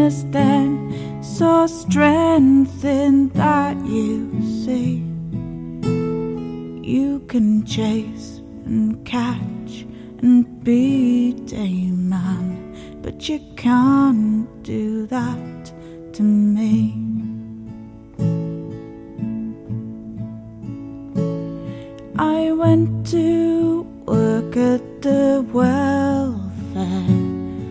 kindness then, saw strength in that you see. You can chase and catch and beat a man, but you can't do that to me. I went to work at the well